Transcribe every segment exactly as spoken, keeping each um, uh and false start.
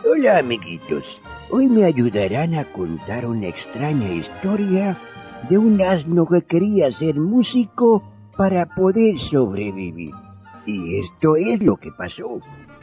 Hola, amiguitos. Hoy me ayudarán a contar una extraña historia de un asno que quería ser músico para poder sobrevivir. Y esto es lo que pasó.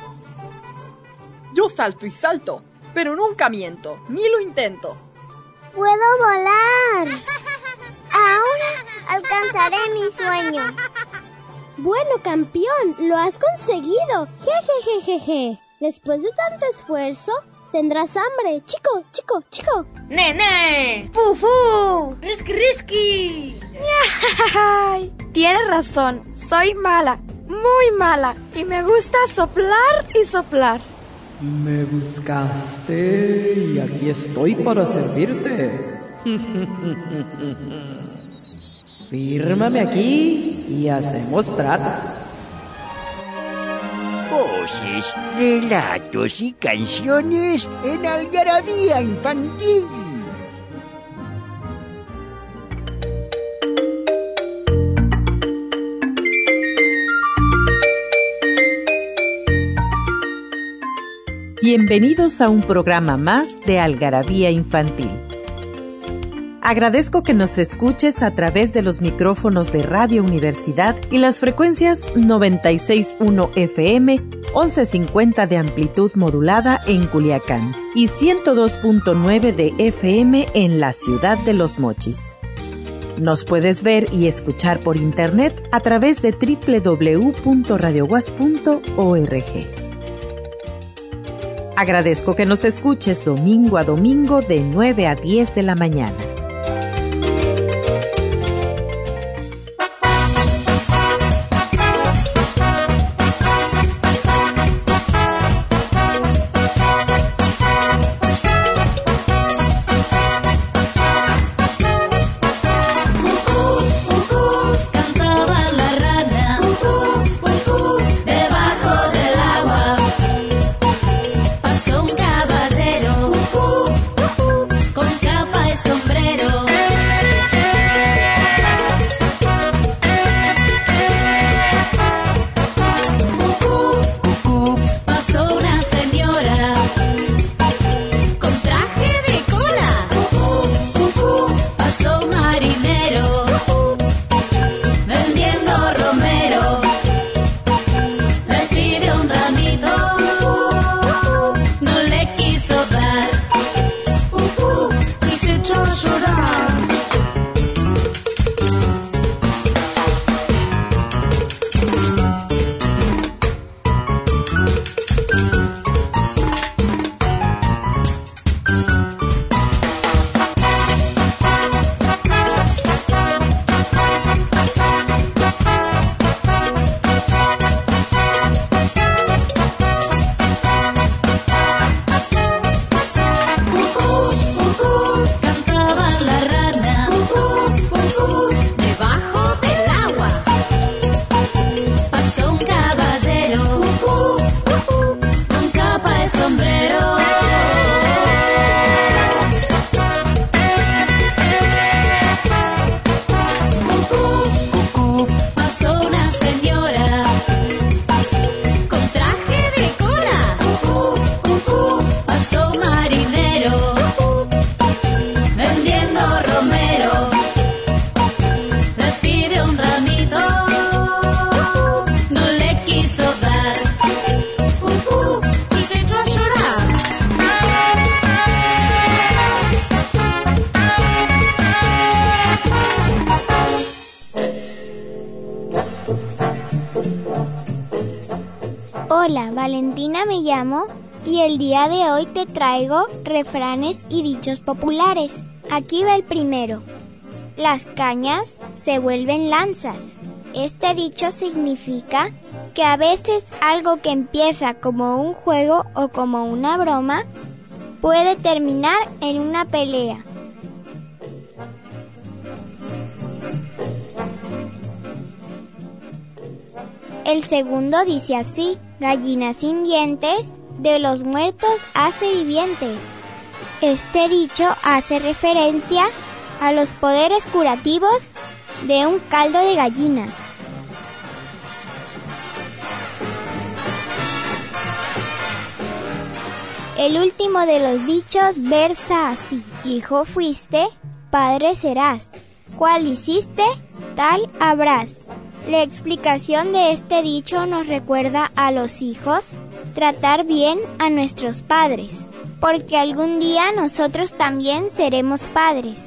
Yo salto y salto, pero nunca miento, ni lo intento. ¡Puedo volar! Ahora alcanzaré mi sueño. Bueno, campeón, lo has conseguido. Jejejejeje. Después de tanto esfuerzo, tendrás hambre. Chico, chico, chico. ¡Nene! ¡Fufu! ¡Risky, risky! Tienes razón, soy mala, muy mala. Y me gusta soplar y soplar. Me buscaste y aquí estoy para servirte. Fírmame aquí y hacemos trato. Voces, relatos y canciones en Algarabía Infantil. Bienvenidos a un programa más de Algarabía Infantil. Agradezco que nos escuches a través de los micrófonos de Radio Universidad y las frecuencias noventa y seis punto uno F M, once cincuenta de amplitud modulada en Culiacán y ciento dos punto nueve de F M en la ciudad de Los Mochis. Nos puedes ver y escuchar por internet a través de doble u doble u doble u punto radio guas punto org. Agradezco que nos escuches domingo a domingo de nueve a diez de la mañana. Hola, Valentina me llamo y el día de hoy te traigo refranes y dichos populares. Aquí va el primero. Las cañas se vuelven lanzas. Este dicho significa que a veces algo que empieza como un juego o como una broma puede terminar en una pelea. El segundo dice así: gallina sin dientes, de los muertos hace vivientes. Este dicho hace referencia a los poderes curativos de un caldo de gallina. El último de los dichos versa así: hijo fuiste, padre serás. Cual hiciste, tal habrás. La explicación de este dicho nos recuerda a los hijos tratar bien a nuestros padres, porque algún día nosotros también seremos padres.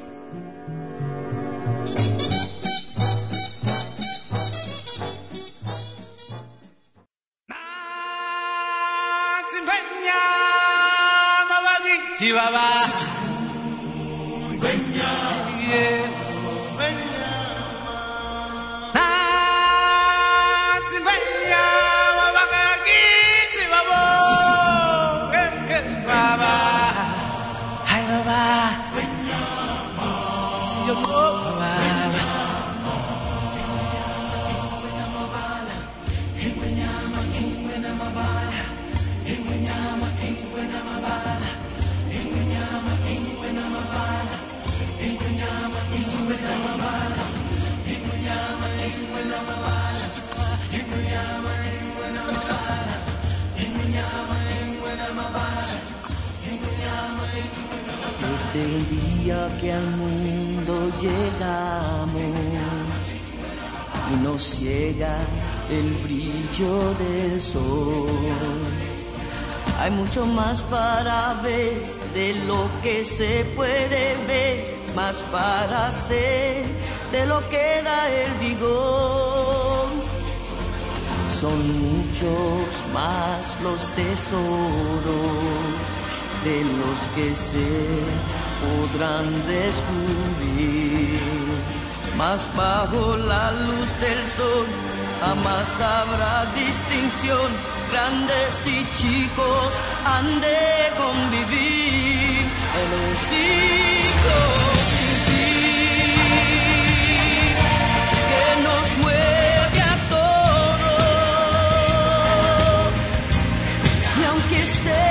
Desde el día que al mundo llegamos y nos ciega el brillo del sol, hay mucho más para ver de lo que se puede ver, más para hacer de lo que da el vigor. Son muchos más los tesoros de los que se podrán descubrir, mas bajo la luz del sol jamás habrá distinción, grandes y chicos han de convivir en un ciclo sin fin que nos mueve a todos, y aunque esté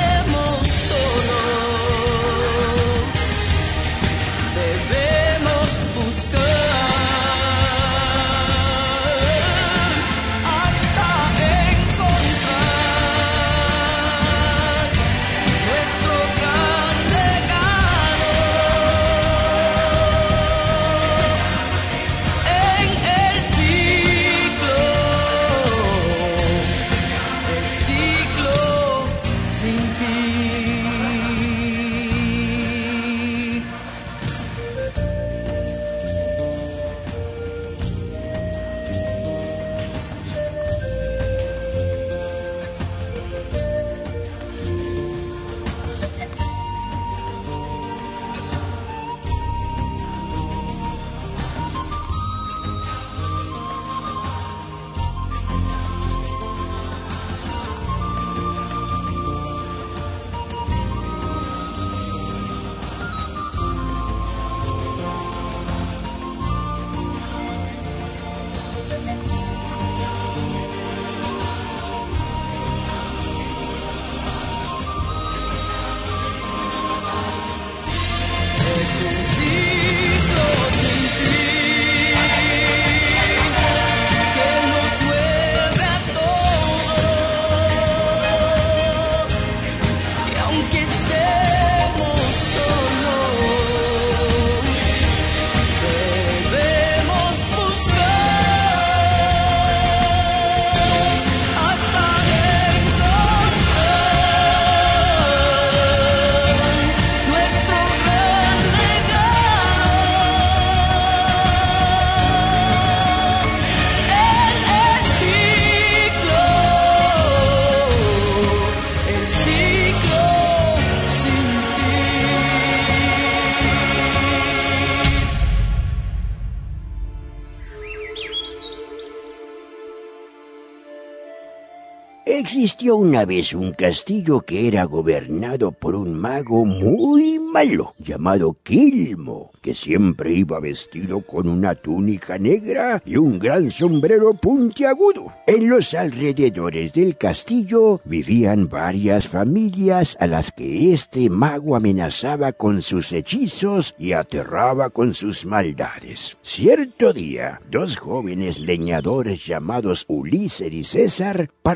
Existió una vez un castillo que era gobernado por un mago muy malo, llamado Quilmo, que siempre iba vestido con una túnica negra y un gran sombrero puntiagudo. En los alrededores del castillo vivían varias familias a las que este mago amenazaba con sus hechizos y aterraba con sus maldades. Cierto día, dos jóvenes leñadores llamados Ulises y César partieron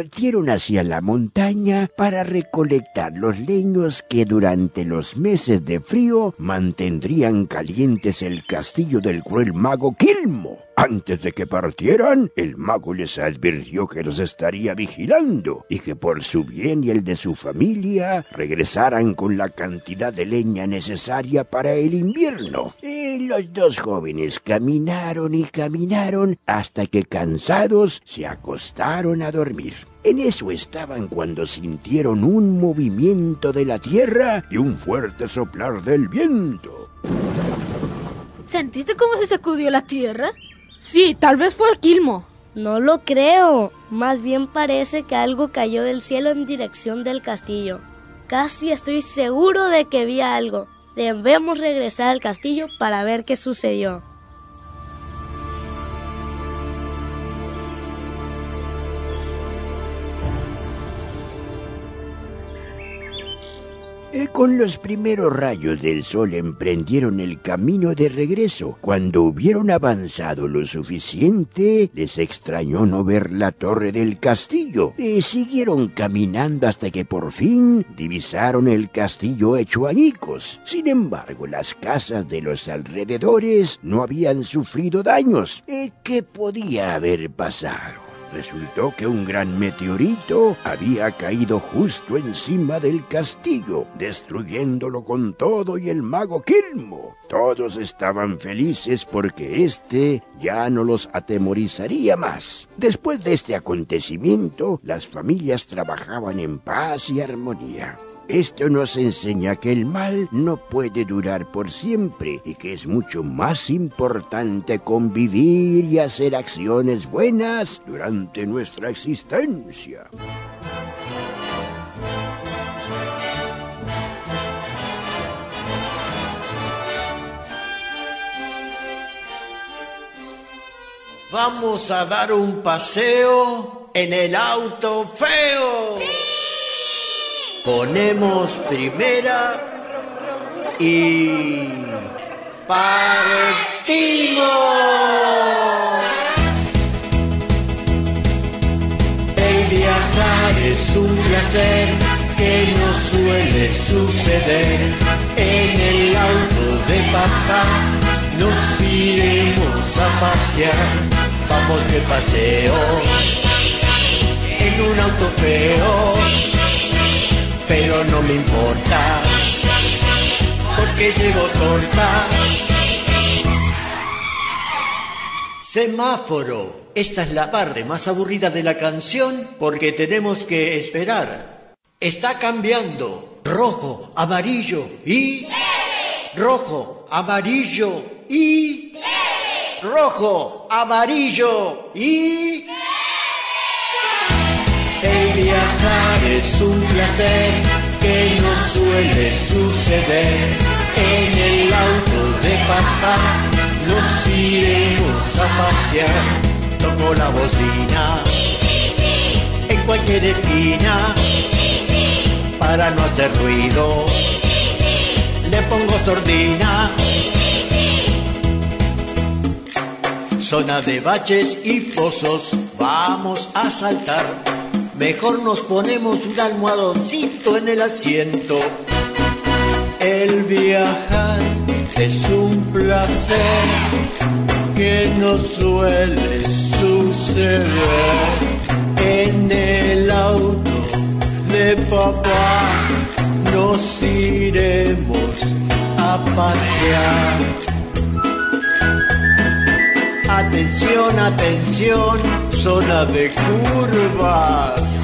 fueron hacia la montaña para recolectar los leños que durante los meses de frío mantendrían calientes el castillo del cruel mago Quilmo. Antes de que partieran, el mago les advirtió que los estaría vigilando y que por su bien y el de su familia regresaran con la cantidad de leña necesaria para el invierno. Y los dos jóvenes caminaron y caminaron hasta que cansados se acostaron a dormir. En eso estaban cuando sintieron un movimiento de la tierra y un fuerte soplar del viento. ¿Sentiste cómo se sacudió la tierra? Sí, tal vez fue el Quilmo. No lo creo. Más bien parece que algo cayó del cielo en dirección del castillo. Casi estoy seguro de que vi algo. Debemos regresar al castillo para ver qué sucedió. Eh, con los primeros rayos del sol emprendieron el camino de regreso. Cuando hubieron avanzado lo suficiente, les extrañó no ver la torre del castillo. Y siguieron caminando hasta que por fin divisaron el castillo hecho añicos. Sin embargo, las casas de los alrededores no habían sufrido daños. Eh, ¿Qué podía haber pasado? Resultó que un gran meteorito había caído justo encima del castillo, destruyéndolo con todo y el mago Quilmo. Todos estaban felices porque éste ya no los atemorizaría más. Después de este acontecimiento, las familias trabajaban en paz y armonía. Esto nos enseña que el mal no puede durar por siempre y que es mucho más importante convivir y hacer acciones buenas durante nuestra existencia. Vamos a dar un paseo en el auto feo. ¡Sí! Ponemos primera y partimos. El viajar es un placer que no suele suceder. En el auto de papá nos iremos a pasear. Vamos de paseo en un auto feo. Pero no me importa, porque llevo torta. Semáforo. Esta es la parte más aburrida de la canción porque tenemos que esperar. Está cambiando. Rojo, amarillo y... Rojo, amarillo y... Rojo, amarillo y... El viajar es un placer que no suele suceder. En el auto de papá nos iremos a pasear. Toco la bocina en cualquier esquina para no hacer ruido. Le pongo sordina. Zona de baches y pozos, vamos a saltar. Mejor nos ponemos un almohadoncito en el asiento. El viajar es un placer que no suele suceder. En el auto de papá nos iremos a pasear. Atención, atención, zona de curvas.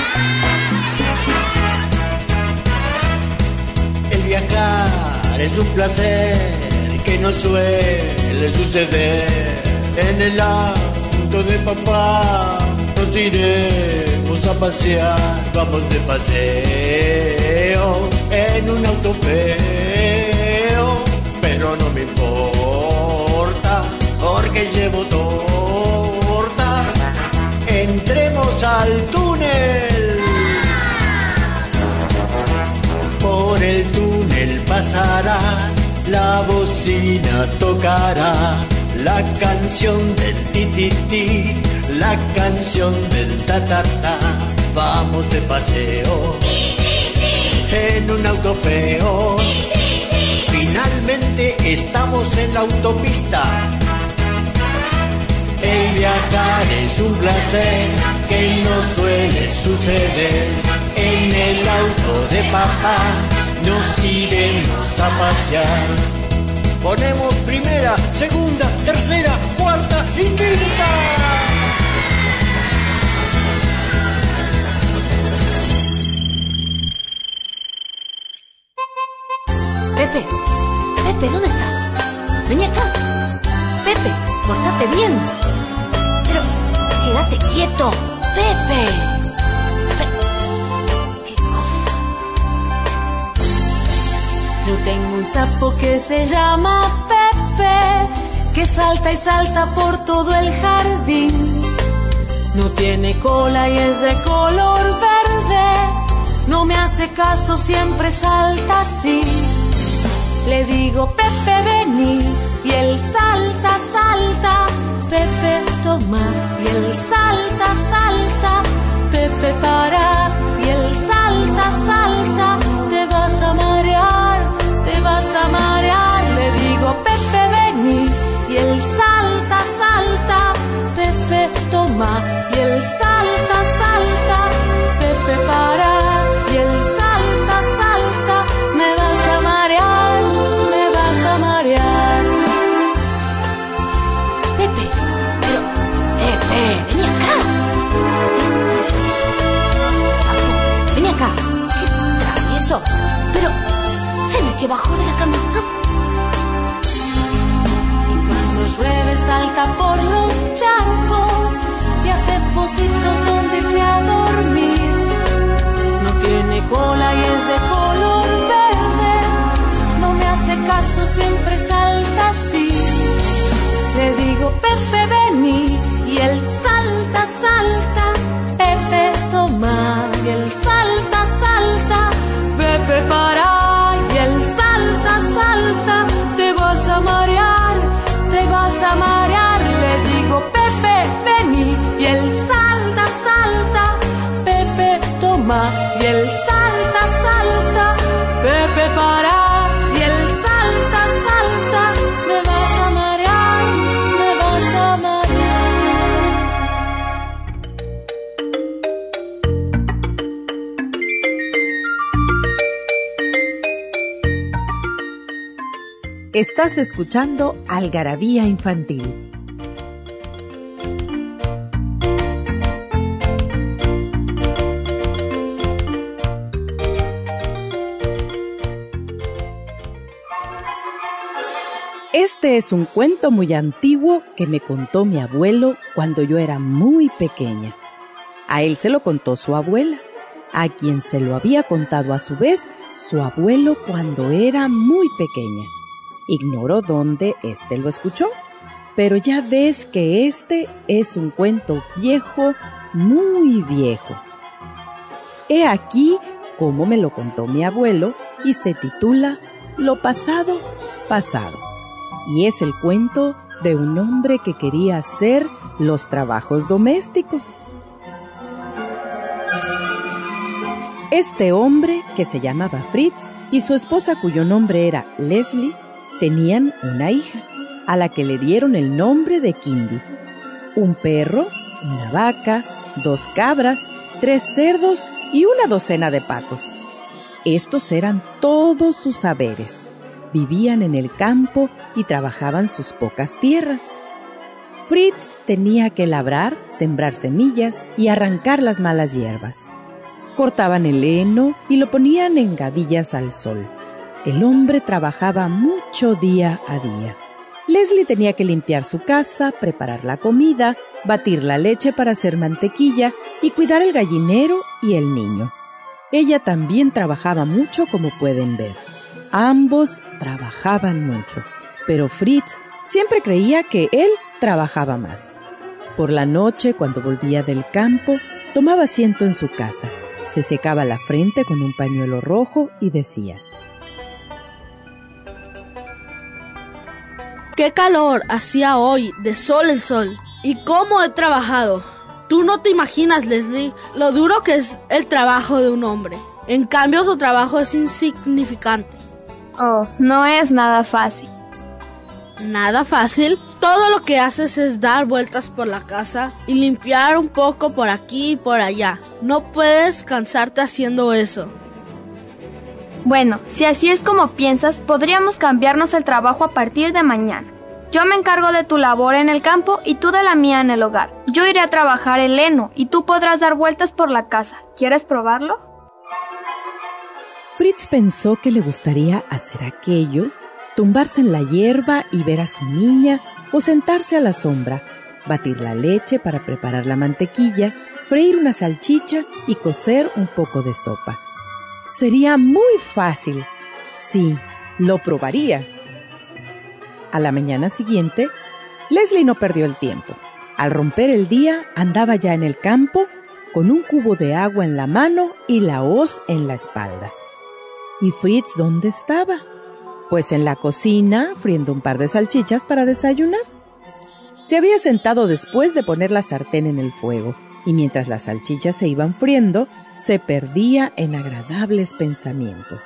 El viajar es un placer que no suele suceder. En el auto de papá nos iremos a pasear. Vamos de paseo en un auto feo, pero no me importa porque llevo torta. Entremos al túnel. Por el túnel pasará, la bocina tocará la canción del ti ti ti, la canción del ta ta ta. vamos de paseo. Sí, sí, sí. En un auto feo. Sí, sí, sí. Finalmente estamos en la autopista. El viajar es un placer que no suele suceder. En el auto de papá nos iremos a pasear. Ponemos primera, segunda, tercera, cuarta y quinta. Pepe, Pepe, ¿dónde estás? Vení acá. Pepe, portate bien. Pero, quédate quieto. Pepe. Pe- ¿Qué cosa? Yo tengo un sapo que se llama Pepe, que salta y salta por todo el jardín. No tiene cola y es de color verde. No me hace caso, siempre salta así. Le digo, Pepe, vení, y él salta, salta. Pepe, toma, y él salta, salta. Pepe, para, y él salta, salta. Te vas a marear, te vas a marear. Le digo, Pepe, vení, y él salta, salta. Pepe, toma, y él salta, salta. Pepe, para, y él salta, salta. Me vas a marear, me vas a marear. Pepe, pero, Pepe, vení acá. Este sapo, vení acá. Qué travieso. Pero, se metió abajo de la cama. Y cuando llueve salta por los charcos y hace pocitos donde irse a dormir. No tiene cola y es de color verde. No me hace caso, siempre salta así. Le digo, Pepe, vení, y él salta, salta. Pepe, toma, y él salta, salta. Pepe, para, y él salta, salta. Te vas a marear, te vas a marear. Le digo, Pepe, vení, y él salta, salta. Pepe, toma, y él salta, salta. Pepe, para, y él salta, salta. Me vas a marear, me vas a marear. Estás escuchando Algarabía Infantil. Este es un cuento muy antiguo que me contó mi abuelo cuando yo era muy pequeña. A él se lo contó su abuela, a quien se lo había contado a su vez su abuelo cuando era muy pequeña. Ignoro dónde éste lo escuchó, pero ya ves que este es un cuento viejo, muy viejo. He aquí cómo me lo contó mi abuelo y se titula Lo pasado, pasado. Y es el cuento de un hombre que quería hacer los trabajos domésticos. Este hombre, que se llamaba Fritz, y su esposa, cuyo nombre era Leslie, tenían una hija, a la que le dieron el nombre de Kindy. Un perro, una vaca, dos cabras, tres cerdos y una docena de patos. Estos eran todos sus saberes. Vivían en el campo y trabajaban sus pocas tierras. Fritz tenía que labrar, sembrar semillas y arrancar las malas hierbas. Cortaban el heno y lo ponían en gavillas al sol. El hombre trabajaba mucho día a día. Leslie tenía que limpiar su casa, preparar la comida, batir la leche para hacer mantequilla y cuidar el gallinero y el niño. Ella también trabajaba mucho, como pueden ver. Ambos trabajaban mucho, pero Fritz siempre creía que él trabajaba más. Por la noche, cuando volvía del campo, tomaba asiento en su casa, se secaba la frente con un pañuelo rojo y decía: ¡Qué calor hacía hoy, de sol en sol! ¡Y cómo he trabajado! Tú no te imaginas, Leslie, lo duro que es el trabajo de un hombre. En cambio, tu trabajo es insignificante. Oh, no es nada fácil. ¿Nada fácil? Todo lo que haces es dar vueltas por la casa y limpiar un poco por aquí y por allá. No puedes cansarte haciendo eso. Bueno, si así es como piensas, podríamos cambiarnos el trabajo a partir de mañana. Yo me encargo de tu labor en el campo y tú de la mía en el hogar. Yo iré a trabajar el heno y tú podrás dar vueltas por la casa. ¿Quieres probarlo? Fritz pensó que le gustaría hacer aquello, tumbarse en la hierba y ver a su niña, o sentarse a la sombra, batir la leche para preparar la mantequilla, freír una salchicha y cocer un poco de sopa. Sería muy fácil. Sí, lo probaría. A la mañana siguiente, Leslie no perdió el tiempo. Al romper el día, andaba ya en el campo, con un cubo de agua en la mano y la hoz en la espalda. ¿Y Fritz dónde estaba? Pues en la cocina, friendo un par de salchichas para desayunar. Se había sentado después de poner la sartén en el fuego, y mientras las salchichas se iban friendo, se perdía en agradables pensamientos.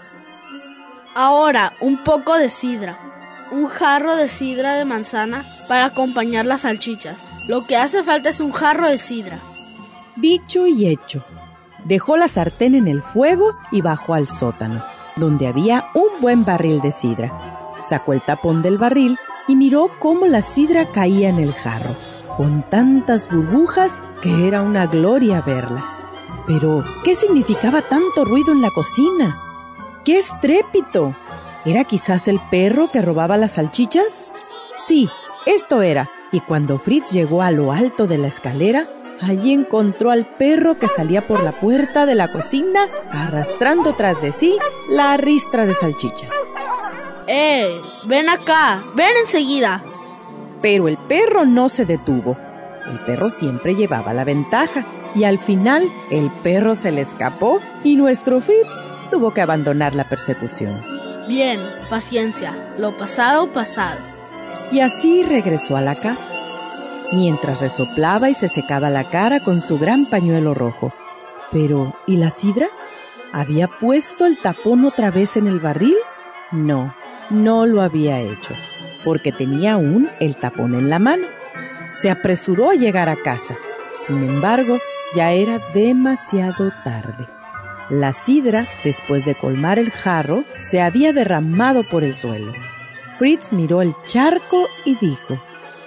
Ahora, un poco de sidra. Un jarro de sidra de manzana para acompañar las salchichas. Lo que hace falta es un jarro de sidra. Dicho y hecho. Dejó la sartén en el fuego y bajó al sótano, donde había un buen barril de sidra. Sacó el tapón del barril y miró cómo la sidra caía en el jarro, con tantas burbujas que era una gloria verla. Pero, ¿qué significaba tanto ruido en la cocina? ¡Qué estrépito! ¿Era quizás el perro que robaba las salchichas? Sí, esto era. Y cuando Fritz llegó a lo alto de la escalera, allí encontró al perro que salía por la puerta de la cocina, arrastrando tras de sí la ristra de salchichas. ¡Eh! ¡Ven acá! ¡Ven enseguida! Pero el perro no se detuvo. El perro siempre llevaba la ventaja, y al final el perro se le escapó y nuestro Fritz tuvo que abandonar la persecución. Bien, paciencia, lo pasado, pasado. Y así regresó a la casa, mientras resoplaba y se secaba la cara con su gran pañuelo rojo. Pero, ¿y la sidra? ¿Había puesto el tapón otra vez en el barril? No, no lo había hecho, porque tenía aún el tapón en la mano. Se apresuró a llegar a casa. Sin embargo, ya era demasiado tarde. La sidra, después de colmar el jarro, se había derramado por el suelo. Fritz miró el charco y dijo: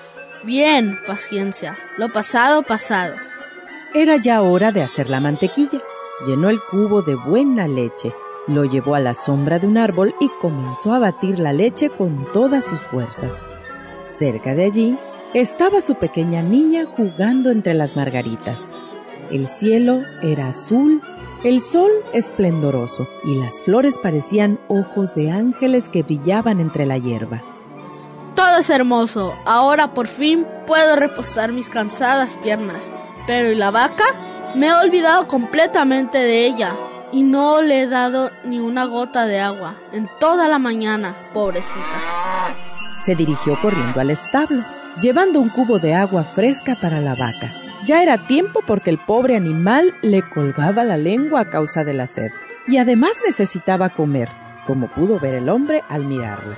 Bien, paciencia, lo pasado, pasado. Era ya hora de hacer la mantequilla. Llenó el cubo de buena leche, lo llevó a la sombra de un árbol y comenzó a batir la leche con todas sus fuerzas. Cerca de allí estaba su pequeña niña jugando entre las margaritas. El cielo era azul, el sol esplendoroso y las flores parecían ojos de ángeles que brillaban entre la hierba. Todo es hermoso. Ahora por fin puedo reposar mis cansadas piernas. Pero ¿y la vaca? Me he olvidado completamente de ella y no le he dado ni una gota de agua en toda la mañana, pobrecita. Se dirigió corriendo al establo, llevando un cubo de agua fresca para la vaca. Ya era tiempo porque el pobre animal le colgaba la lengua a causa de la sed, y además necesitaba comer, como pudo ver el hombre al mirarla.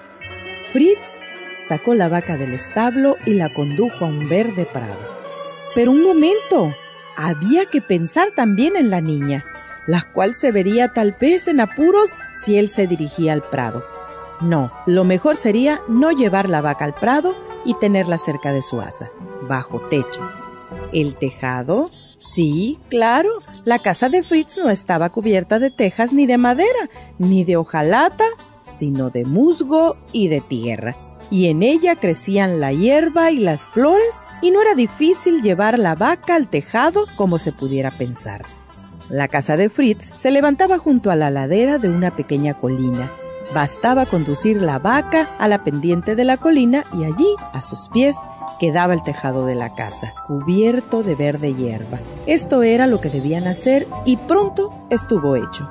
Fritz sacó la vaca del establo y la condujo a un verde prado. Pero un momento, había que pensar también en la niña, la cual se vería tal vez en apuros si él se dirigía al prado. No, lo mejor sería no llevar la vaca al prado y tenerla cerca de su asa, bajo techo. ¿El tejado? Sí, claro, la casa de Fritz no estaba cubierta de tejas ni de madera, ni de hojalata, sino de musgo y de tierra. Y en ella crecían la hierba y las flores, y no era difícil llevar la vaca al tejado como se pudiera pensar. La casa de Fritz se levantaba junto a la ladera de una pequeña colina. Bastaba conducir la vaca a la pendiente de la colina y allí, a sus pies, quedaba el tejado de la casa, cubierto de verde hierba. Esto era lo que debían hacer y pronto estuvo hecho.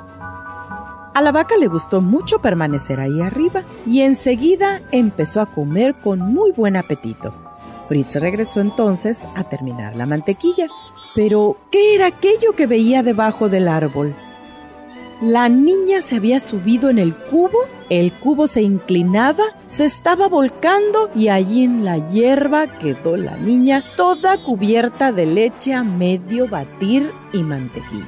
A la vaca le gustó mucho permanecer ahí arriba y enseguida empezó a comer con muy buen apetito. Fritz regresó entonces a terminar la mantequilla. Pero, ¿qué era aquello que veía debajo del árbol? La niña se había subido en el cubo, el cubo se inclinaba, se estaba volcando y allí en la hierba quedó la niña toda cubierta de leche a medio batir y mantequilla.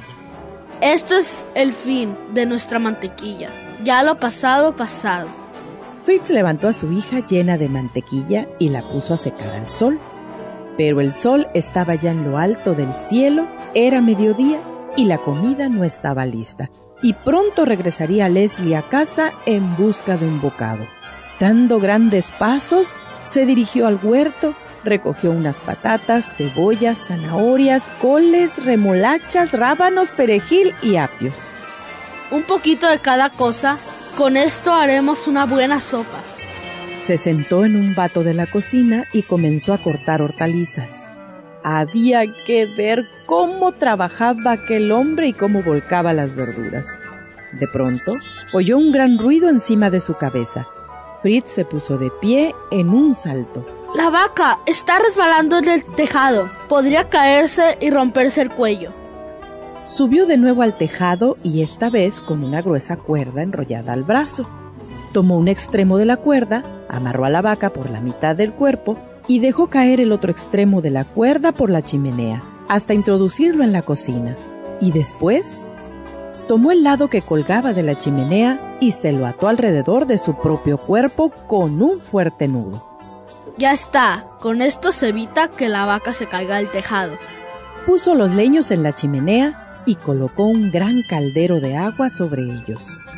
Esto es el fin de nuestra mantequilla. Ya lo pasado, pasado. Fritz levantó a su hija llena de mantequilla y la puso a secar al sol. Pero el sol estaba ya en lo alto del cielo, era mediodía y la comida no estaba lista. Y pronto regresaría Leslie a casa en busca de un bocado. Dando grandes pasos, se dirigió al huerto, recogió unas patatas, cebollas, zanahorias, coles, remolachas, rábanos, perejil y apios. Un poquito de cada cosa, con esto haremos una buena sopa. Se sentó en un bato de la cocina y comenzó a cortar hortalizas. Había que ver cómo trabajaba aquel hombre y cómo volcaba las verduras. De pronto, oyó un gran ruido encima de su cabeza. Fritz se puso de pie en un salto. La vaca está resbalando en el tejado. Podría caerse y romperse el cuello. Subió de nuevo al tejado y esta vez con una gruesa cuerda enrollada al brazo. Tomó un extremo de la cuerda, amarró a la vaca por la mitad del cuerpo y dejó caer el otro extremo de la cuerda por la chimenea, hasta introducirlo en la cocina. Y después, tomó el lado que colgaba de la chimenea y se lo ató alrededor de su propio cuerpo con un fuerte nudo. Ya está, con esto se evita que la vaca se caiga del tejado. Puso los leños en la chimenea y colocó un gran caldero de agua sobre ellos.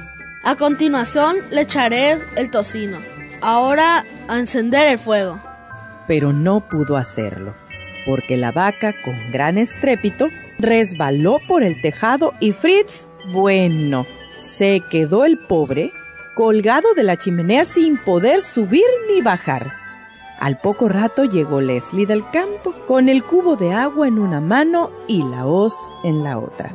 A continuación le echaré el tocino. Ahora a encender el fuego. Pero no pudo hacerlo, porque la vaca, con gran estrépito, resbaló por el tejado y Fritz, bueno, se quedó el pobre colgado de la chimenea sin poder subir ni bajar. Al poco rato llegó Leslie del campo, con el cubo de agua en una mano y la hoz en la otra.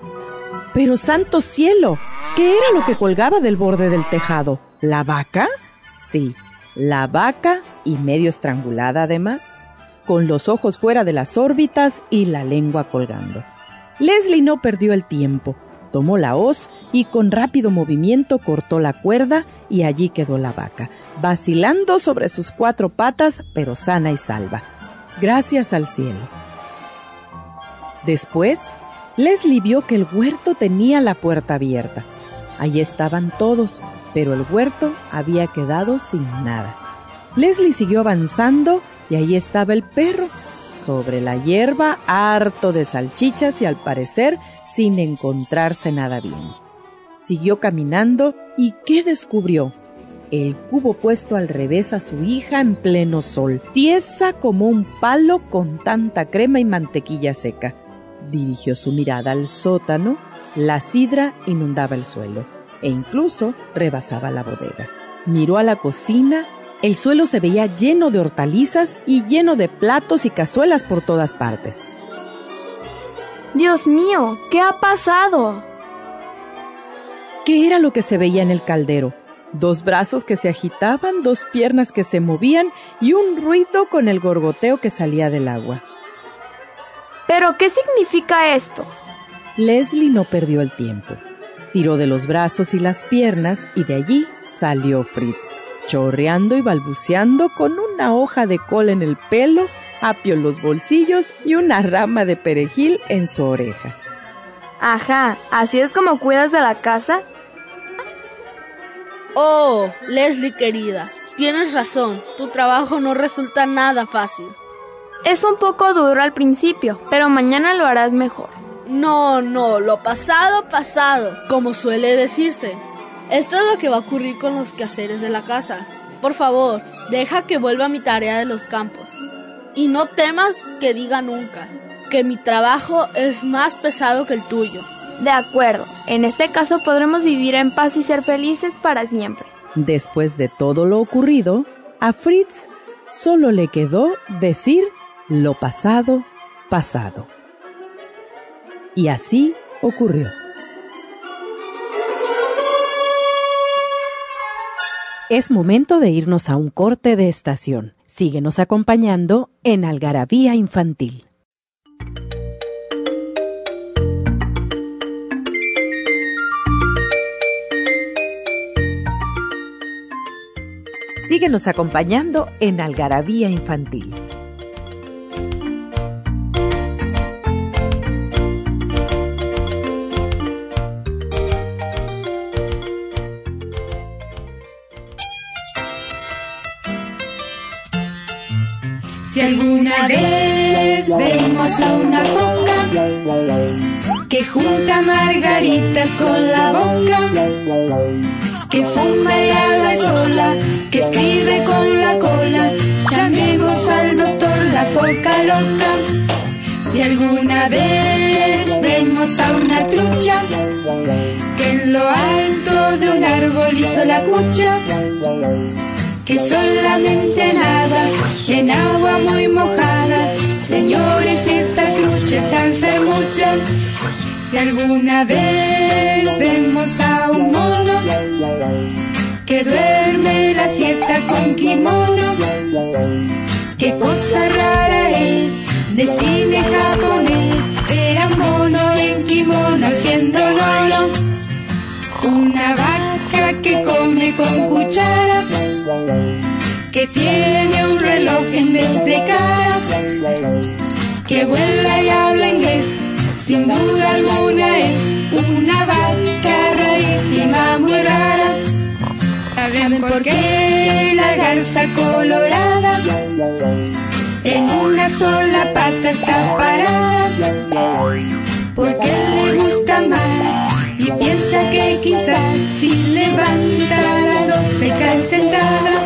¡Pero santo cielo! ¿Qué era lo que colgaba del borde del tejado? ¿La vaca? Sí. La vaca, y medio estrangulada además, con los ojos fuera de las órbitas y la lengua colgando. Leslie no perdió el tiempo, tomó la hoz y con rápido movimiento cortó la cuerda y allí quedó la vaca, vacilando sobre sus cuatro patas, pero sana y salva. Gracias al cielo. Después, Leslie vio que el huerto tenía la puerta abierta. Allí estaban todos, pero el huerto había quedado sin nada. Leslie siguió avanzando y ahí estaba el perro, sobre la hierba, harto de salchichas y al parecer sin encontrarse nada bien. Siguió caminando y ¿qué descubrió? El cubo puesto al revés a su hija en pleno sol, tiesa como un palo con tanta crema y mantequilla seca. Dirigió su mirada al sótano, la sidra inundaba el suelo e incluso rebasaba la bodega. Miró a la cocina, el suelo se veía lleno de hortalizas y lleno de platos y cazuelas por todas partes. ¡Dios mío! ¿Qué ha pasado? ¿Qué era lo que se veía en el caldero? Dos brazos que se agitaban, dos piernas que se movían y un ruido con el gorgoteo que salía del agua. ¿Pero qué significa esto? Leslie no perdió el tiempo. Tiró de los brazos y las piernas y de allí salió Fritz, chorreando y balbuceando con una hoja de col en el pelo, apio en los bolsillos y una rama de perejil en su oreja. Ajá, ¿así es como cuidas de la casa? Oh, Leslie querida, tienes razón, tu trabajo no resulta nada fácil. Es un poco duro al principio, pero mañana lo harás mejor. No, no, lo pasado, pasado, como suele decirse. Esto es lo que va a ocurrir con los quehaceres de la casa. Por favor, deja que vuelva a mi tarea de los campos. Y no temas que diga nunca que mi trabajo es más pesado que el tuyo. De acuerdo, en este caso podremos vivir en paz y ser felices para siempre. Después de todo lo ocurrido, a Fritz solo le quedó decir lo pasado, pasado. Y así ocurrió. Es momento de irnos a un corte de estación. Síguenos acompañando en Algarabía Infantil. Síguenos acompañando en Algarabía Infantil. Si alguna vez vemos a una foca que junta margaritas con la boca, que fuma y habla sola, que escribe con la cola, llamemos al doctor la foca loca. Si alguna vez vemos a una trucha que en lo alto de un árbol hizo la cucha, que solamente nada en agua muy mojada, señores, esta trucha está enfermucha. Si alguna vez vemos a un mono que duerme la siesta con kimono, qué cosa rara es, decime japonés, ver a un mono en kimono haciendo lolo. Una vaca que come con cuchara, que tiene un reloj en vez de cara, que vuela y habla inglés, sin duda alguna es una vaca rarísima, muy rara. ¿Saben por qué la garza colorada en una sola pata está parada? Porque le gusta más y piensa que quizás si levanta la dos se cae sentada.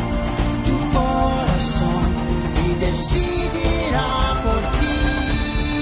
Decidirá por ti.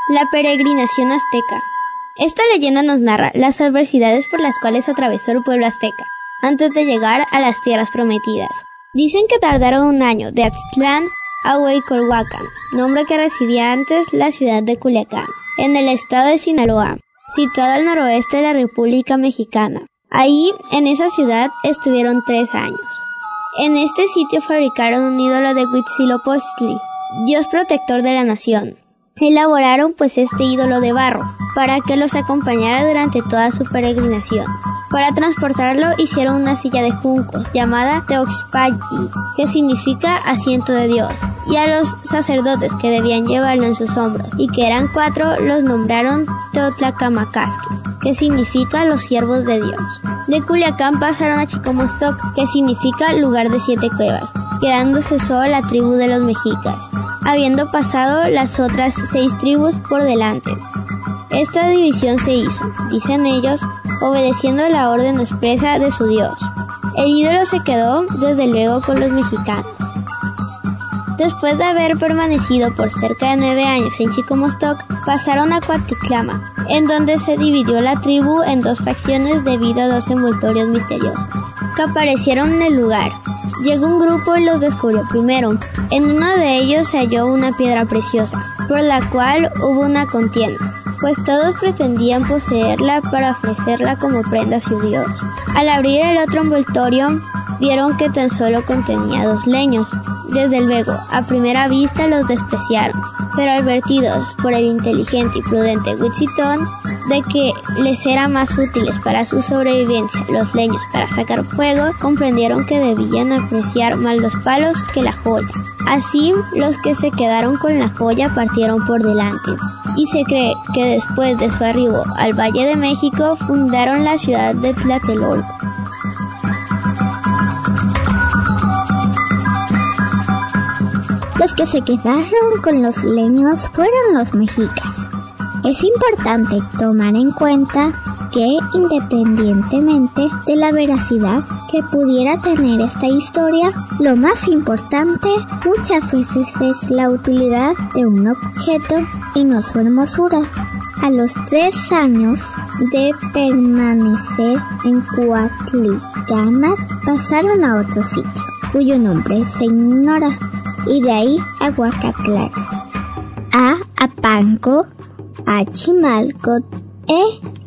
La peregrinación azteca. Esta leyenda nos narra las adversidades por las cuales atravesó el pueblo azteca antes de llegar a las tierras prometidas. Dicen que tardaron un año de Aztlán a Hueycolhuacán, nombre que recibía antes la ciudad de Culiacán, en el estado de Sinaloa, situado al noroeste de la República Mexicana. Ahí, en esa ciudad, estuvieron tres años. En este sitio fabricaron un ídolo de Huitzilopochtli, dios protector de la nación. Elaboraron pues este ídolo de barro, para que los acompañara durante toda su peregrinación. Para transportarlo hicieron una silla de juncos llamada Teoxpalli, que significa asiento de Dios, y a los sacerdotes que debían llevarlo en sus hombros, y que eran cuatro, los nombraron Teotlacamacasque, que significa los siervos de Dios. De Culiacán pasaron a Chicomostoc, que significa lugar de siete cuevas, quedándose solo la tribu de los mexicas, habiendo pasado las otras seis tribus por delante. Esta división se hizo, dicen ellos, obedeciendo la orden expresa de su Dios. El ídolo se quedó, desde luego, con los mexicanos. Después de haber permanecido por cerca de nueve años en Chicomostoc, pasaron a Cuauhtémoc, en donde se dividió la tribu en dos facciones debido a dos envoltorios misteriosos que aparecieron en el lugar. Llegó un grupo y los descubrió primero. En uno de ellos se halló una piedra preciosa, por la cual hubo una contienda, pues todos pretendían poseerla para ofrecerla como prenda a su dios. Al abrir el otro envoltorio, vieron que tan solo contenía dos leños. Desde luego, a primera vista los despreciaron, pero advertidos por el inteligente y prudente Huitzitón de que les era más útiles para su sobrevivencia los leños para sacar fuego, comprendieron que debían apreciar más los palos que la joya. Así, los que se quedaron con la joya partieron por delante, y se cree que después de su arribo al Valle de México fundaron la ciudad de Tlatelolco. Los que se quedaron con los leños fueron los mexicas. Es importante tomar en cuenta que, independientemente de la veracidad que pudiera tener esta historia, lo más importante muchas veces es la utilidad de un objeto y no su hermosura. A los tres años de permanecer en Cuauhtémoc, pasaron a otro sitio, cuyo nombre se ignora, y de ahí a Huacatlán, a Apanco, a Chimalco e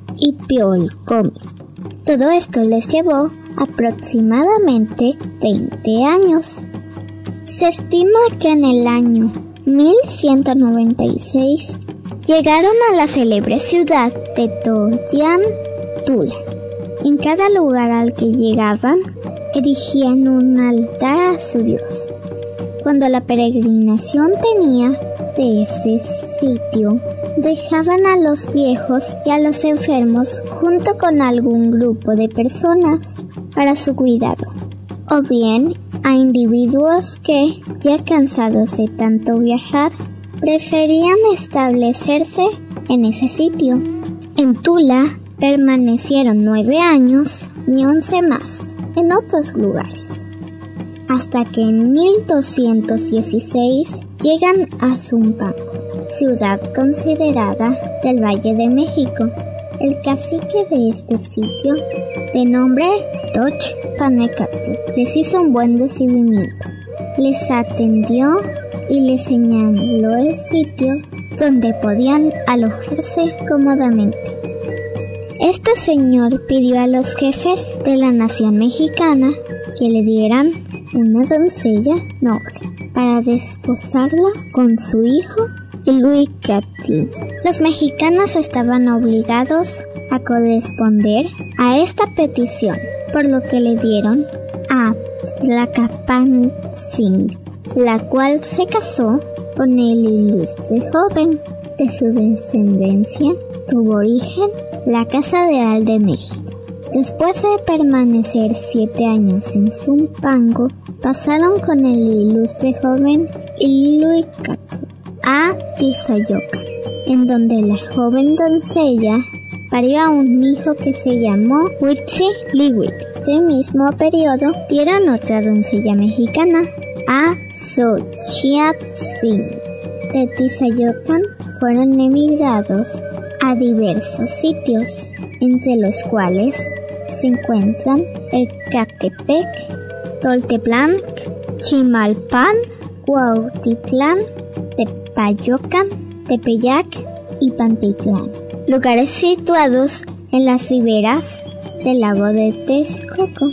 Ipiolcomi. Todo esto les llevó aproximadamente veinte años. Se estima que en el año mil ciento noventa y seis llegaron a la célebre ciudad de Tollantula. En cada lugar al que llegaban, erigían un altar a su dios. Cuando la peregrinación tenía de ese sitio, dejaban a los viejos y a los enfermos junto con algún grupo de personas para su cuidado, o bien a individuos que, ya cansados de tanto viajar, preferían establecerse en ese sitio. En Tula permanecieron nueve años y once más en otros lugares, hasta que en mil doscientos dieciséis llegan a Zumpango, ciudad considerada del Valle de México. El cacique de este sitio, de nombre Tochpanecatl, les hizo un buen recibimiento. Les atendió y les señaló el sitio donde podían alojarse cómodamente. Este señor pidió a los jefes de la nación mexicana que le dieran una doncella noble para desposarla con su hijo Iluicatl. Los mexicanos estaban obligados a corresponder a esta petición, por lo que le dieron a Tlacapantzin, la cual se casó con el ilustre joven. De su descendencia tuvo origen la Casa Real de México. Después de permanecer siete años en Zumpango, pasaron con el ilustre joven Iluicatl a Tizayocan, en donde la joven doncella parió a un hijo que se llamó Huitzilihuitl. Este mismo periodo dieron otra doncella mexicana, a Xochiatzin, de Tizayucan fueron emigrados a diversos sitios, entre los cuales se encuentran Ecatepec, Tolteplanc, Chimalpan, Cuautitlán, Tepayocan, Tepeyac y Pantitlán, lugares situados en las riberas del lago de Texcoco.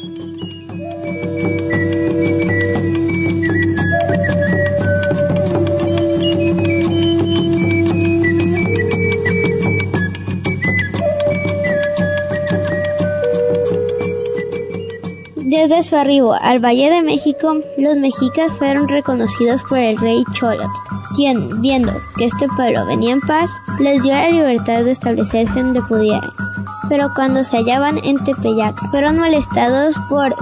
Desde su arribo al Valle de México, los mexicas fueron reconocidos por el rey Xolotl, quien, viendo que este pueblo venía en paz, les dio la libertad de establecerse donde pudieran. Pero cuando se hallaban en Tepeyac, fueron molestados por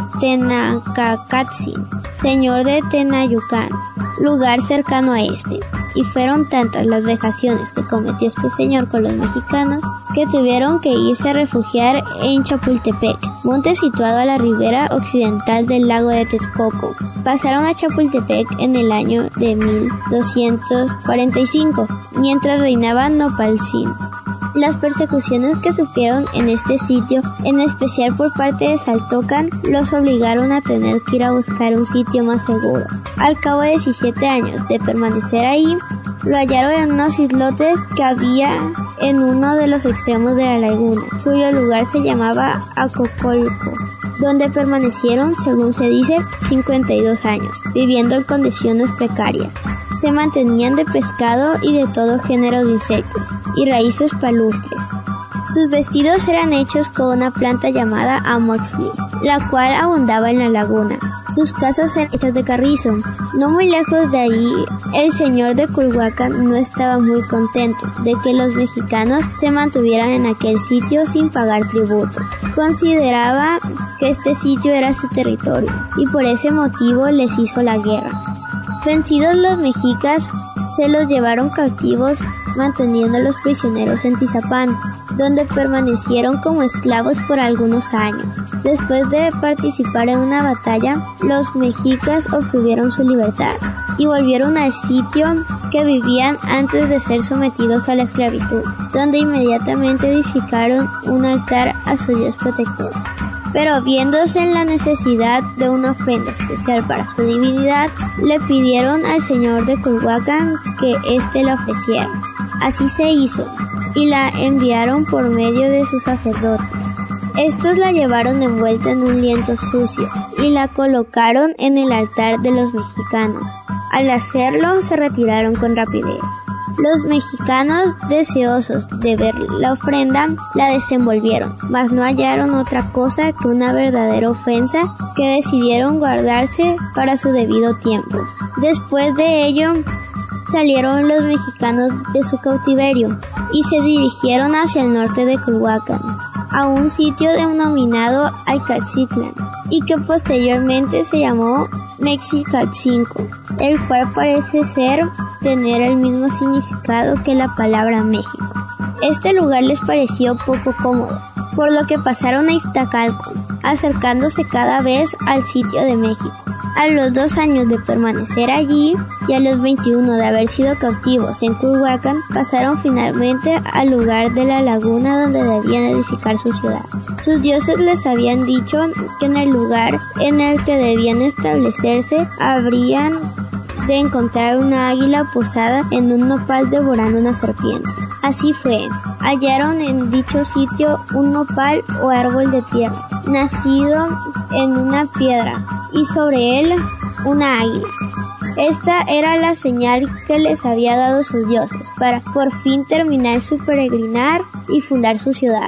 Tenacacatzin, señor de Tenayucan, lugar cercano a este, y fueron tantas las vejaciones que cometió este señor con los mexicanos que tuvieron que irse a refugiar en Chapultepec, monte situado a la ribera occidental del lago de Texcoco. Pasaron a Chapultepec en el año de mil doscientos cuarenta y cinco, mientras reinaba Nopaltzin. Las persecuciones que sufrieron en este sitio, en especial por parte de Saltocan, los obligaron a tener que ir a buscar un sitio más seguro. Al cabo de diecisiete años de permanecer ahí, lo hallaron en unos islotes que había en uno de los extremos de la laguna, cuyo lugar se llamaba Acocolco, donde permanecieron, según se dice, cincuenta y dos años, viviendo en condiciones precarias. Se mantenían de pescado y de todo género de insectos y raíces palustres. Sus vestidos eran hechos con una planta llamada amoxtli, la cual abundaba en la laguna. Sus casas eran hechas de carrizo. No muy lejos de ahí, el señor de Culhuacan no estaba muy contento de que los mexicanos se mantuvieran en aquel sitio sin pagar tributo. Consideraba que este sitio era su territorio y por ese motivo les hizo la guerra. Vencidos los mexicas, se los llevaron cautivos, manteniéndolos prisioneros en Tizapán, donde permanecieron como esclavos por algunos años. Después de participar en una batalla, los mexicas obtuvieron su libertad y volvieron al sitio que vivían antes de ser sometidos a la esclavitud, donde inmediatamente edificaron un altar a su Dios protector. Pero viéndose en la necesidad de una ofrenda especial para su divinidad, le pidieron al señor de Culhuacan que éste la ofreciera. Así se hizo, y la enviaron por medio de sus sacerdotes. Estos la llevaron envuelta en un lienzo sucio y la colocaron en el altar de los mexicanos. Al hacerlo, se retiraron con rapidez. Los mexicanos, deseosos de ver la ofrenda, la desenvolvieron, mas no hallaron otra cosa que una verdadera ofensa que decidieron guardarse para su debido tiempo. Después de ello, salieron los mexicanos de su cautiverio y se dirigieron hacia el norte de Culhuacan, a un sitio denominado Aycatzitlan, y que posteriormente se llamó Mexicalcingo, el cual parece ser tener el mismo significado que la palabra México. Este lugar les pareció poco cómodo, por lo que pasaron a Iztacalco, acercándose cada vez al sitio de México. A los dos años de permanecer allí y a los veintiuno de haber sido cautivos en Culhuacan, pasaron finalmente al lugar de la laguna donde debían edificar su ciudad. Sus dioses les habían dicho que en el lugar en el que debían establecerse habrían de encontrar una águila posada en un nopal devorando una serpiente. Así fue. Hallaron en dicho sitio un nopal o árbol de tierra, nacido en una piedra, y sobre él una águila. Esta era la señal que les había dado sus dioses para por fin terminar su peregrinar y fundar su ciudad.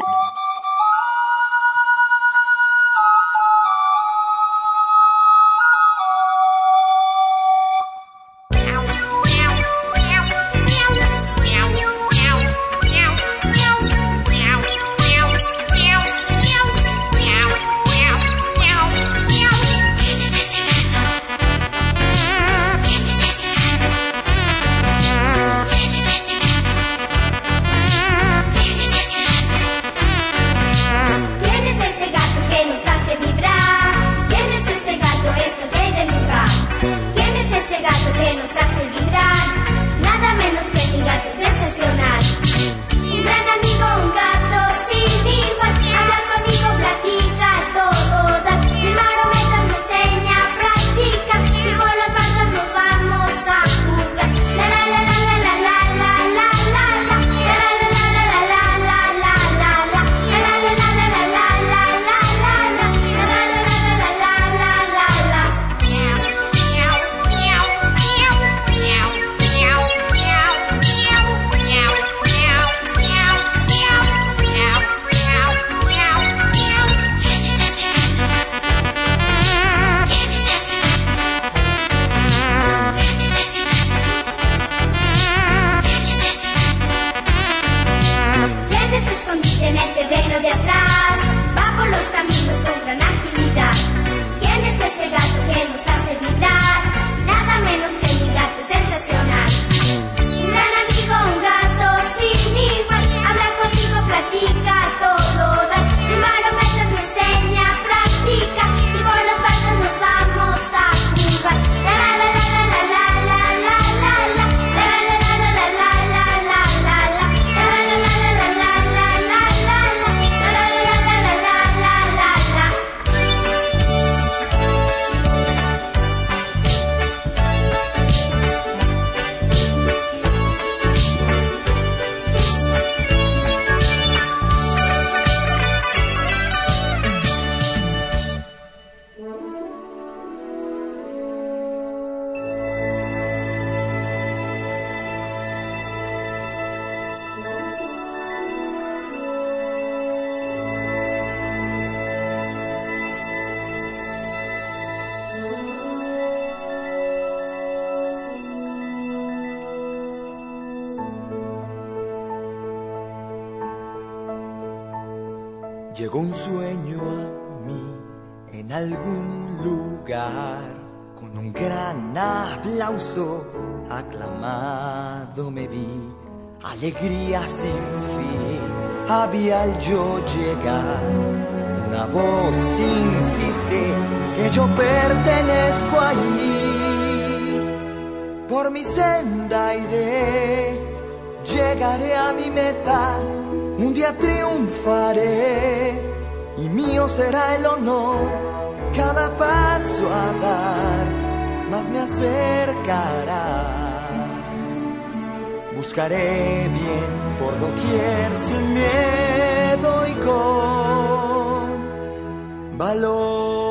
Llegó un sueño a mí en algún lugar, con un gran aplauso aclamado me vi, alegría sin fin había al yo llegar. Una voz insiste que yo pertenezco ahí. Por mi senda iré, llegaré a mi meta, un día triunfaré y mío será el honor. Cada paso a dar más me acercará. Buscaré bien por doquier sin miedo y con valor.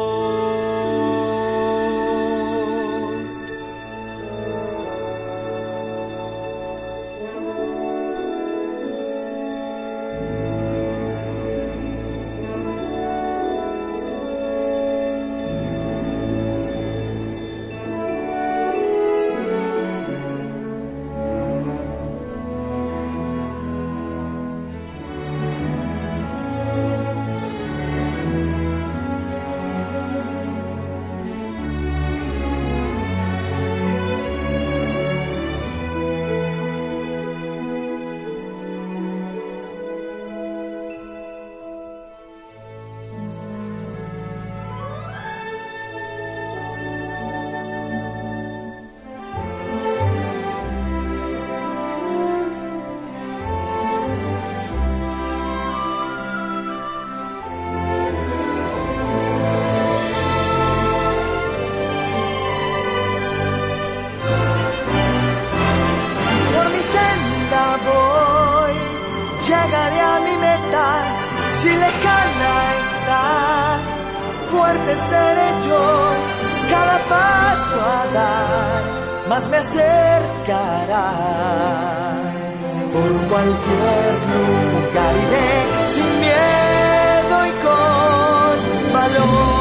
Si lejana está, fuerte seré yo, cada paso a dar más me acercará. Por cualquier lugar iré sin miedo y con valor.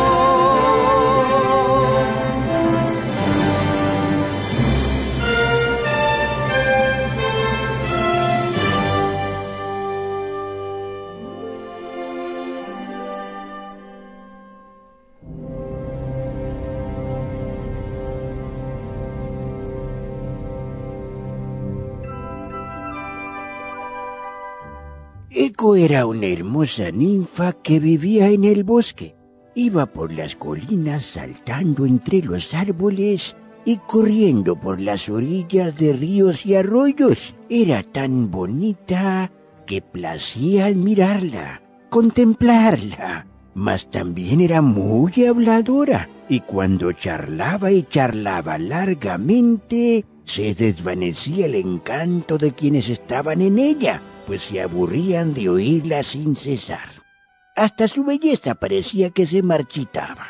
Eco era una hermosa ninfa que vivía en el bosque. Iba por las colinas saltando entre los árboles y corriendo por las orillas de ríos y arroyos. Era tan bonita que placía admirarla, contemplarla, mas también era muy habladora, y cuando charlaba y charlaba largamente, se desvanecía el encanto de quienes estaban en ella, pues se aburrían de oírla sin cesar. Hasta su belleza parecía que se marchitaba.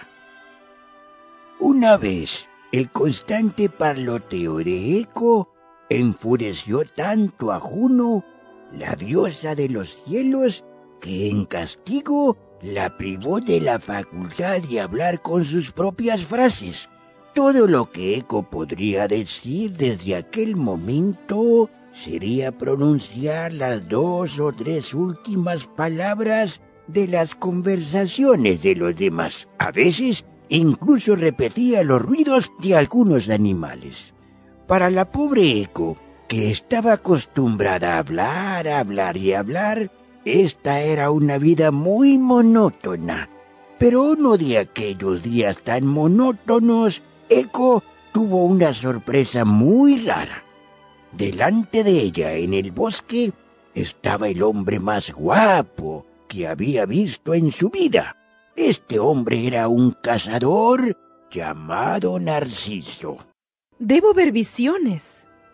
Una vez, el constante parloteo de Eco enfureció tanto a Juno, la diosa de los cielos, que en castigo la privó de la facultad de hablar con sus propias frases. Todo lo que Eco podría decir desde aquel momento sería pronunciar las dos o tres últimas palabras de las conversaciones de los demás. A veces incluso repetía los ruidos de algunos animales. Para la pobre Eco, que estaba acostumbrada a hablar, a hablar y a hablar, esta era una vida muy monótona. Pero uno de aquellos días tan monótonos, Eco tuvo una sorpresa muy rara. Delante de ella, en el bosque, estaba el hombre más guapo que había visto en su vida. Este hombre era un cazador llamado Narciso. Debo ver visiones.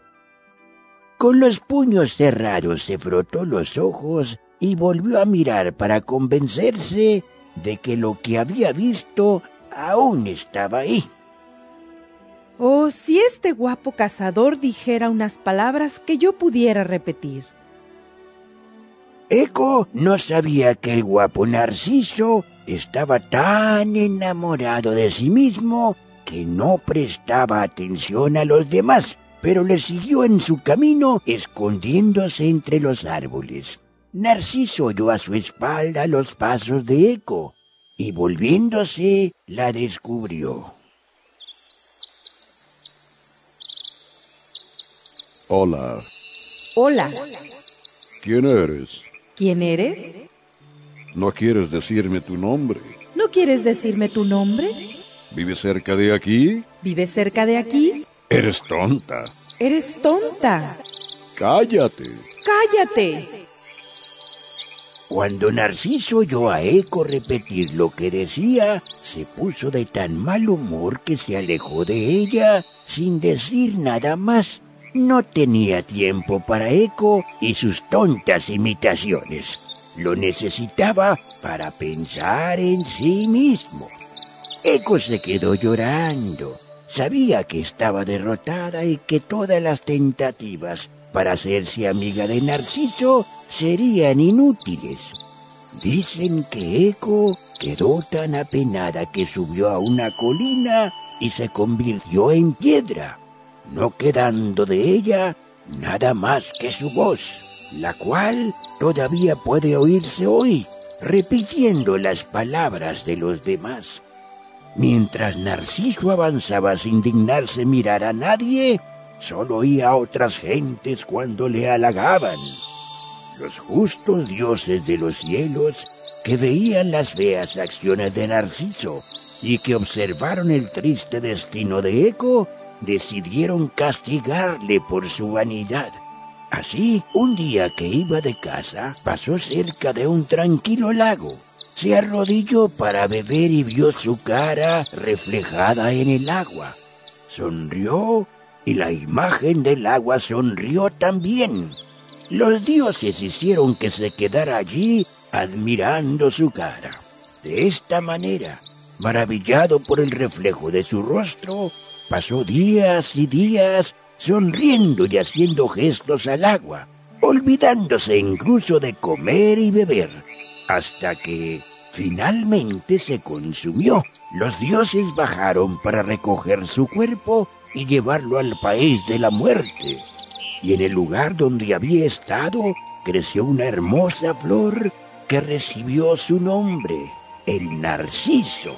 Con los puños cerrados se frotó los ojos y volvió a mirar para convencerse de que lo que había visto aún estaba ahí. Oh, si este guapo cazador dijera unas palabras que yo pudiera repetir. Eco no sabía que el guapo Narciso estaba tan enamorado de sí mismo que no prestaba atención a los demás, pero le siguió en su camino escondiéndose entre los árboles. Narciso oyó a su espalda los pasos de Eco y volviéndose la descubrió. Hola. Hola. ¿Quién eres? ¿Quién eres? ¿No quieres decirme tu nombre? ¿No quieres decirme tu nombre? ¿Vives cerca de aquí? ¿Vives cerca de aquí? Eres tonta. Eres tonta. Cállate. Cállate. Cuando Narciso oyó a Eco repetir lo que decía, se puso de tan mal humor que se alejó de ella sin decir nada más. No tenía tiempo para Eco y sus tontas imitaciones. Lo necesitaba para pensar en sí mismo. Eco se quedó llorando. Sabía que estaba derrotada y que todas las tentativas para hacerse amiga de Narciso serían inútiles. Dicen que Eco quedó tan apenada que subió a una colina y se convirtió en piedra, no quedando de ella nada más que su voz, la cual todavía puede oírse hoy, repitiendo las palabras de los demás. Mientras Narciso avanzaba sin dignarse mirar a nadie, solo oía a otras gentes cuando le halagaban. Los justos dioses de los cielos, que veían las feas acciones de Narciso y que observaron el triste destino de Eco, decidieron castigarle por su vanidad. Así, un día que iba de casa, pasó cerca de un tranquilo lago. Se arrodilló para beber y vio su cara reflejada en el agua. Sonrió y la imagen del agua sonrió también. Los dioses hicieron que se quedara allí admirando su cara. De esta manera, maravillado por el reflejo de su rostro, pasó días y días sonriendo y haciendo gestos al agua, olvidándose incluso de comer y beber, hasta que finalmente se consumió. Los dioses bajaron para recoger su cuerpo y llevarlo al país de la muerte. Y en el lugar donde había estado creció una hermosa flor que recibió su nombre, el narciso.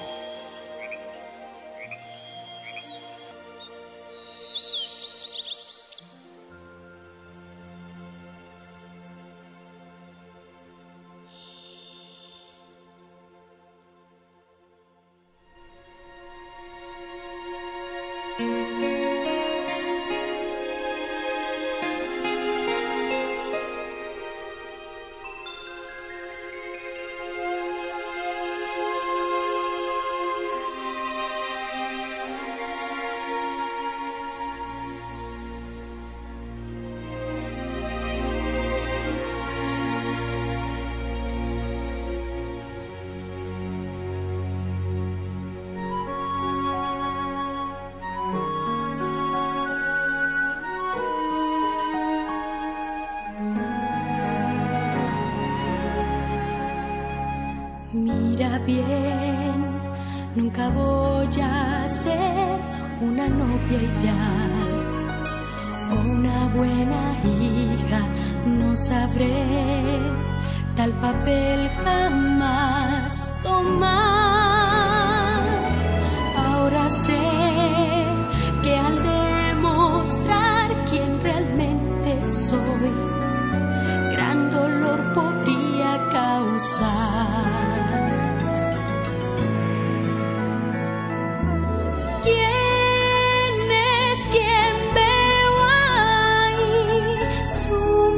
Mira bien, nunca voy a ser una novia ideal o una buena hija, no sabré tal papel jamás tomar. Ahora sé que al demostrar quién realmente soy, gran dolor podría causar.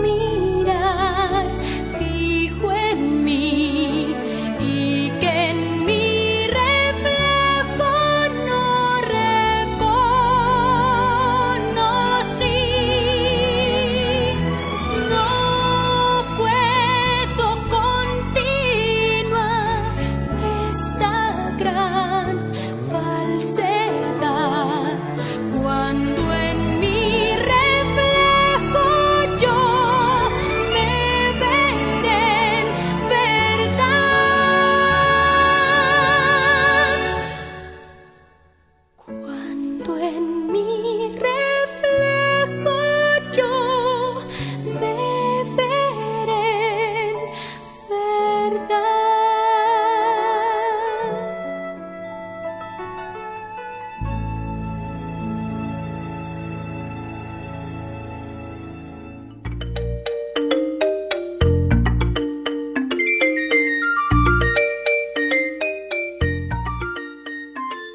Que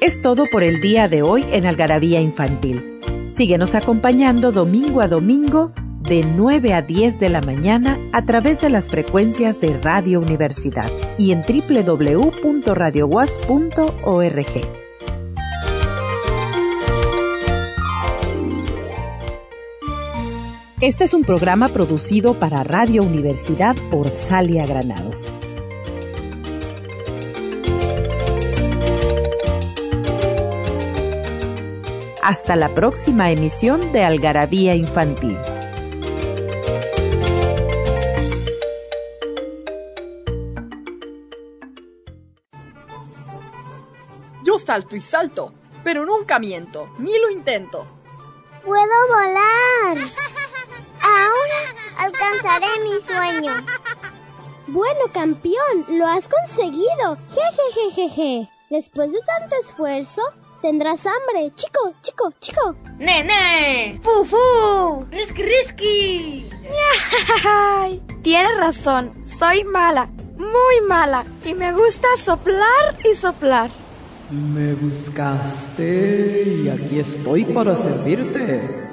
Es todo por el día de hoy en Algarabía Infantil. Síguenos acompañando domingo a domingo de nueve a diez de la mañana a través de las frecuencias de Radio Universidad y en doble u doble u doble u punto radio u a s punto org. Este es un programa producido para Radio Universidad por Salia Granados. Hasta la próxima emisión de Algarabía Infantil. Yo salto y salto, pero nunca miento, ni lo intento. ¡Puedo volar! Ahora alcanzaré mi sueño. Bueno, campeón, lo has conseguido. Jejejejeje. Después de tanto esfuerzo, tendrás hambre. Chico, chico, chico. ¡Nene! ¡Fufu! ¡Risky, risky! ¡Ay! Tienes razón, soy mala, muy mala, y me gusta soplar y soplar. Me buscaste y aquí estoy para servirte.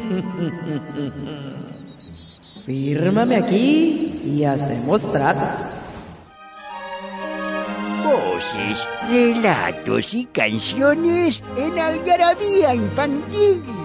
Fírmame aquí y hacemos trato. Voces, relatos y canciones en Algarabía Infantil.